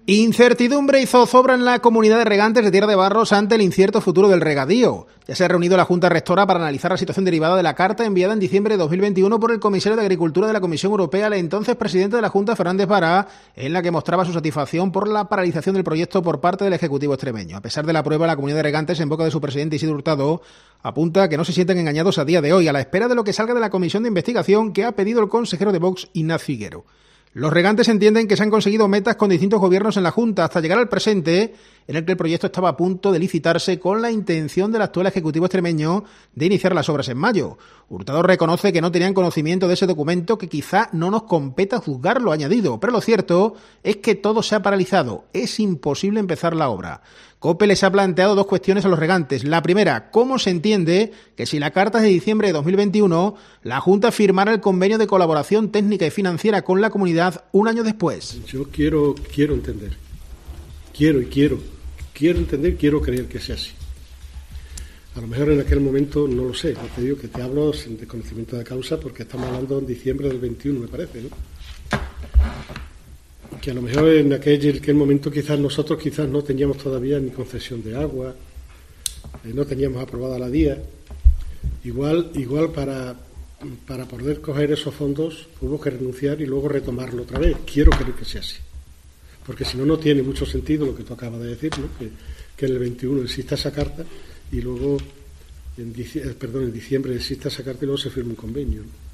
Incertidumbre y zozobra en la comunidad de regantes de Tierra de Barros ante el incierto futuro del regadío. Ya se ha reunido la Junta Rectora para analizar la situación derivada de la carta enviada en diciembre de 2021 por el comisario de Agricultura de la Comisión Europea, el entonces presidente de la Junta, Fernández Vara, en la que mostraba su satisfacción por la paralización del proyecto por parte del Ejecutivo extremeño. A pesar de la prueba, la comunidad de regantes, en boca de su presidente Isidro Hurtado, apunta que no se sienten engañados a día de hoy, a la espera de lo que salga de la comisión de investigación que ha pedido el consejero de Vox, Ignacio Figuero. Los regantes entienden que se han conseguido metas con distintos gobiernos en la Junta hasta llegar al presente, en el que el proyecto estaba a punto de licitarse con la intención del actual Ejecutivo extremeño de iniciar las obras en mayo. Hurtado reconoce que no tenían conocimiento de ese documento, que quizá no nos competa juzgarlo, ha añadido, pero lo cierto es que todo se ha paralizado. Es imposible empezar la obra. COPE les ha planteado dos cuestiones a los regantes. La primera, ¿cómo se entiende que si la carta es de diciembre de 2021, la Junta firmara el convenio de colaboración técnica y financiera con la comunidad un año después? Yo quiero entender. Quiero entender, quiero creer que sea así. A lo mejor en aquel momento no lo sé. No te digo que te hablo sin desconocimiento de causa, porque estamos hablando en diciembre del 21, me parece, ¿no? Que a lo mejor en aquel momento nosotros no teníamos todavía ni concesión de agua, no teníamos aprobada la DIA. Igual para poder coger esos fondos hubo que renunciar y luego retomarlo otra vez. Quiero creer que sea así, porque si no, no tiene mucho sentido lo que tú acabas de decir, ¿no? Que en el 21 exista esa carta y luego en diciembre exista esa carta y luego se firme un convenio, ¿no?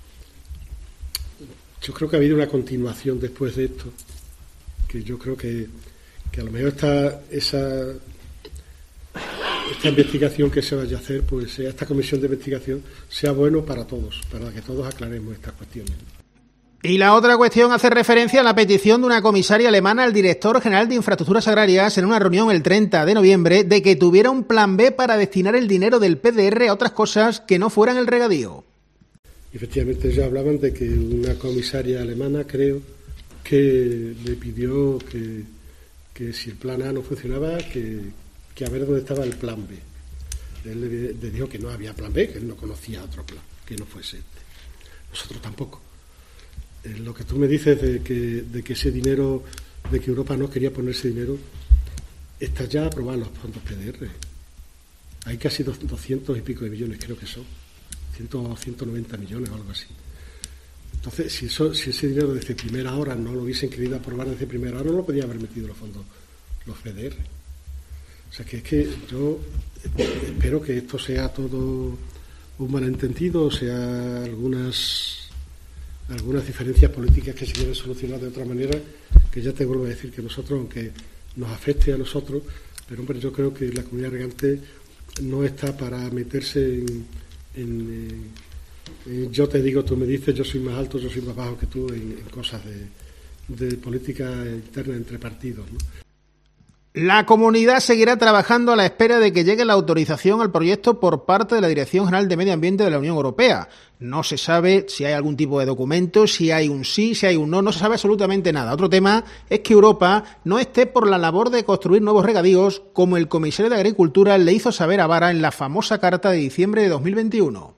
Yo creo que ha habido una continuación después de esto, que yo creo que a lo mejor esta investigación que se vaya a hacer, pues esta comisión de investigación sea bueno para todos, para que todos aclaremos estas cuestiones. Y la otra cuestión hace referencia a la petición de una comisaria alemana al director general de Infraestructuras Agrarias en una reunión el 30 de noviembre de que tuviera un plan B para destinar el dinero del PDR a otras cosas que no fueran el regadío. Efectivamente, ellos hablaban de que una comisaria alemana, creo, que le pidió que si el plan A no funcionaba, que a ver dónde estaba el plan B. Él le dijo que no había plan B, que él no conocía otro plan, que no fuese este. Nosotros tampoco. Lo que tú me dices de que ese dinero, de que Europa no quería poner ese dinero, está ya aprobado en los fondos PDR. Hay casi 200 y pico de millones, creo que son. 190 millones o algo así. Entonces, si ese dinero desde primera hora no lo hubiesen querido aprobar desde primera hora, no lo podía haber metido en los fondos, los PDR. O sea, que es que yo espero que esto sea todo un malentendido, o sea, algunas diferencias políticas que se quieren solucionar de otra manera, que ya te vuelvo a decir que nosotros, aunque nos afecte a nosotros, pero hombre, yo creo que la comunidad regante no está para meterse yo te digo, tú me dices, yo soy más alto, yo soy más bajo que tú en cosas de política interna entre partidos, ¿no? La comunidad seguirá trabajando a la espera de que llegue la autorización al proyecto por parte de la Dirección General de Medio Ambiente de la Unión Europea. No se sabe si hay algún tipo de documento, si hay un sí, si hay un no se sabe absolutamente nada. Otro tema es que Europa no esté por la labor de construir nuevos regadíos, como el comisario de Agricultura le hizo saber a Vara en la famosa carta de diciembre de 2021.